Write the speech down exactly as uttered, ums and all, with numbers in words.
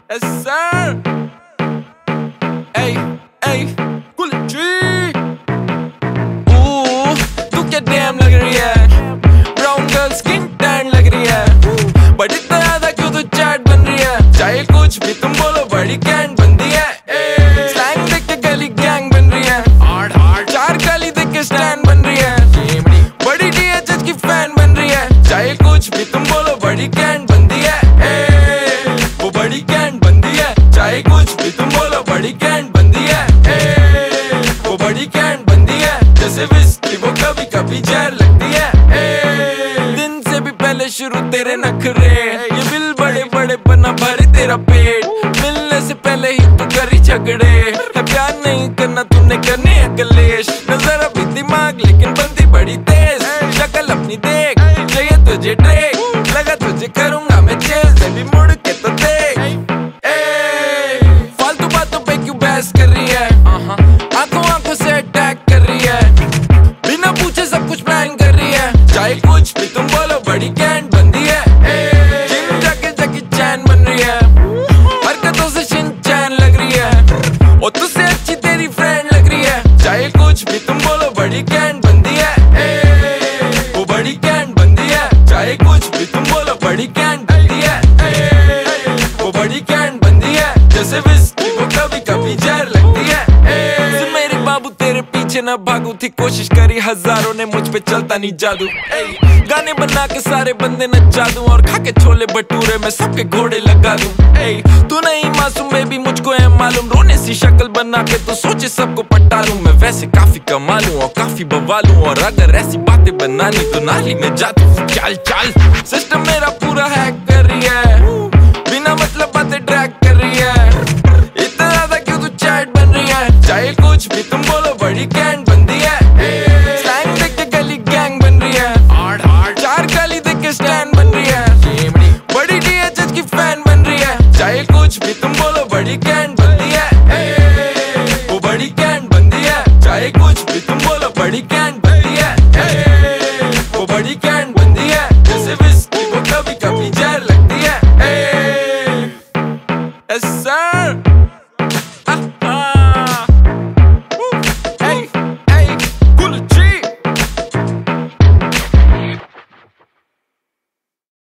Yes sir. Hey, hey, cool G. Ooh, तू क्या damn लग रही है, brown girl skin tan लग रही है, but इतना ज्यादा क्यों तू chat बन रही है, चाहे कुछ भी तुम बोलो बड़ी कैंट बनती है, slang देख के गली gang बन रही है, hard hard चार गाली देख के stand बन रही है, बड़ी D H H की fan बन रही है, चाहे कुछ भी तुम बोलो बड़ी कैंट बनती है, वो बड़ी कैंट बनती है, चाहे कुछ भी तुम बोलो बड़ी कैंट बनती है, वो बड़ी कैंट बनती है, जैसे विस्की वो कभी कभी जहर लगती है, दिन से भी पहले शुरू तेरे नखरे, ये बिल बड़े बड़े बना भरे तेरा पेट, मिलने से पहले ही तू करी झगड़े, है प्यार नहीं करना तूने करने है कलेश, नजर अभी दिमाग लेकिन बनती बड़ी तेज, शक्ल अपनी देख चाहिए तुझे ड्रेक, लगा तुझे करूंगा मैं चेस, भी मुड़ के तो देख, फालतू बातों पे क्यों बहस कर रही है, आंखों आंखों से अटैक कर रही है, बिना पूछे सब कुछ प्लान कर रही है, चाहे कुछ भी तुम बोलो बड़ी कैंट बनती है, जिम जाके जैकी चैन बन रही है, हरकतों से शिनचैन लग रही है, और तुझसे अच्छी तेरी फ्रेंड लग रही है, चाहे कुछ भी तुम बोलो बड़ी कैंट बनती है, वो बड़ी कैंट बनती है, चाहे कुछ भी तुम बोलो बड़ी कैंट बनती है, वो बड़ी कैंट बनती है, जैसे विस्की वो कभी कभी जहर लगती है, मेरे बाबू तेरे पीछे न भागू, थी कोशिश करी हजारों ने मुझ पे चलता नहीं जादू, गाने बना के सारे बंदे नचा दूं, और खा के छोले भटूरे में सबके घोड़े लगा दूं, तू नहीं मासूम बेबी मुझको है मालूम, रोने सी शक्ल बना के तू सोचे सबको पटा लूं, मैं वैसे काफी कमा लूं और काफी बवालूं, और अगर ऐसी बातें बनानी तो नाली में जा तू, चल चल सिस्टम मेरा पूरा हैक कर रही है, बिना मतलब बातें ड्रैग कर रही है, इतना ज्यादा क्यों तू चैट बन रही है, चाहे कुछ भी तुम बोलो बड़ी कैंट बनती है, स्लैंग देख के गली गैंग बन रही है, हार्ड हार्ड चार गाली देख के स्टैंड बन रही है, बड़ी D H H की फैन बन रही है, चाहे कुछ भी तुम बोलो बड़ी कैंट बनती है, वो बड़ी कैंट बनती है, चाहे कुछ भी तुम बोलो बड़ी कैंट बनती है, वो बड़ी कैंट बनती है, जैसे विस्की वो कभी कभी जहर लगती है, yes sir.